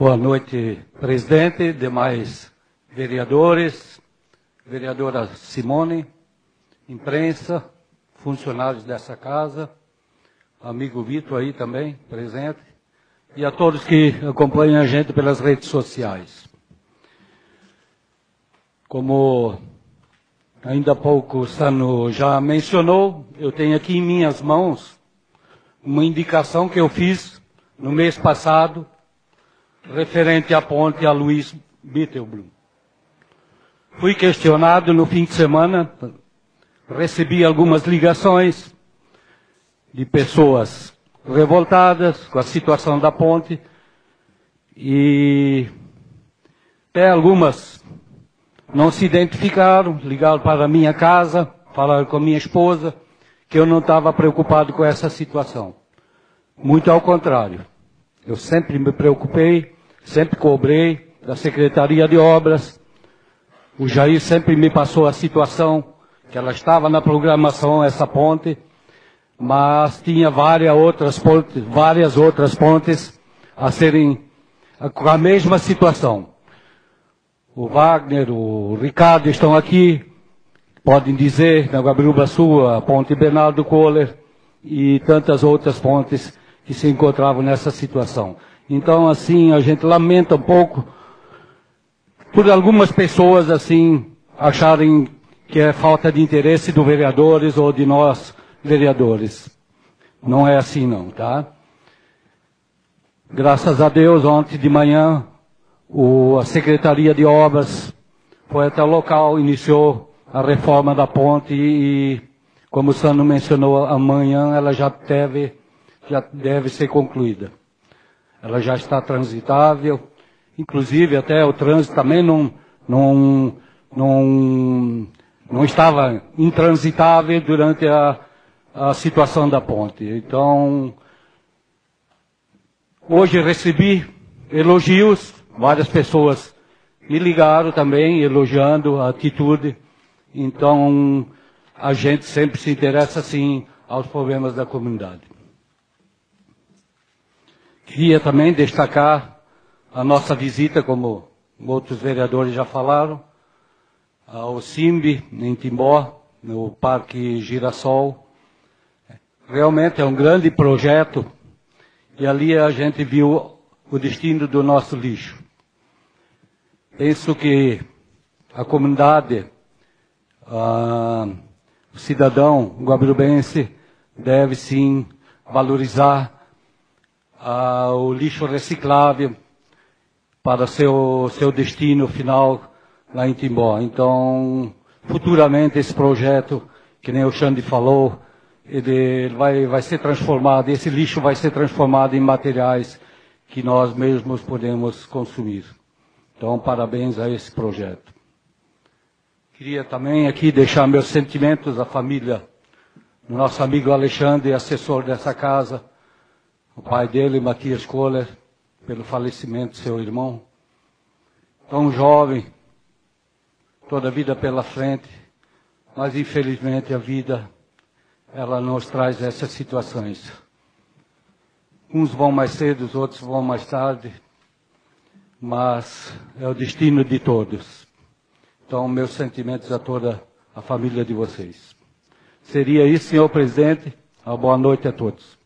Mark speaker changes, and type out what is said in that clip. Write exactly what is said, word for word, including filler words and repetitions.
Speaker 1: Boa noite, presidente, demais vereadores, vereadora Simone, imprensa, funcionários dessa casa, amigo Vitor aí também, presente, e a todos que acompanham a gente pelas redes sociais. Como ainda há pouco o Sano já mencionou, eu tenho aqui em minhas mãos uma indicação que eu fiz no mês passado, referente à ponte a Luiz Bittelblum. Fui questionado no fim de semana, recebi algumas ligações de pessoas revoltadas com a situação da ponte e até algumas não se identificaram, ligaram para a minha casa, falaram com a minha esposa que eu não estava preocupado com essa situação. Muito ao contrário. Eu sempre me preocupei, sempre cobrei da Secretaria de Obras. O Jair sempre me passou a situação, que ela estava na programação, essa ponte, mas tinha várias outras pontes, várias outras pontes a serem com a mesma situação. O Wagner, o Ricardo estão aqui, podem dizer, na Guabiruba Sul, a ponte Bernardo Kohler e tantas outras pontes que se encontravam nessa situação. Então, assim, a gente lamenta um pouco por algumas pessoas, assim, acharem que é falta de interesse dos vereadores ou de nós, vereadores. Não é assim, não, tá? Graças a Deus, ontem de manhã, o, a Secretaria de Obras foi até o local, iniciou a reforma da ponte e, como o Sano mencionou, amanhã ela já deve... já deve ser concluída. Ela já está transitável, inclusive até o trânsito também não, não, não, não estava intransitável durante a, a situação da ponte. Então, hoje recebi elogios, várias pessoas me ligaram também, elogiando a atitude. Então, a gente sempre se interessa, sim, aos problemas da comunidade. Queria também destacar a nossa visita, como outros vereadores já falaram, ao Simbi, em Timbó, no Parque Girassol. Realmente é um grande projeto e ali a gente viu o destino do nosso lixo. Penso que a comunidade, a, o cidadão guabirubense deve sim valorizar Ah, o lixo reciclável para seu, seu destino final lá em Timbó. Então, futuramente esse projeto, que nem o Xande falou, ele vai, vai ser transformado, esse lixo vai ser transformado em materiais que nós mesmos podemos consumir. Então, parabéns a esse projeto. Queria também aqui deixar meus sentimentos à família do nosso amigo Alexandre, assessor dessa casa, o pai dele, Matias Kohler, pelo falecimento do seu irmão. Tão jovem, toda a vida pela frente, mas infelizmente a vida, ela nos traz essas situações. Uns vão mais cedo, os outros vão mais tarde, mas é o destino de todos. Então, meus sentimentos a toda a família de vocês. Seria isso, senhor presidente. Uma boa noite a todos.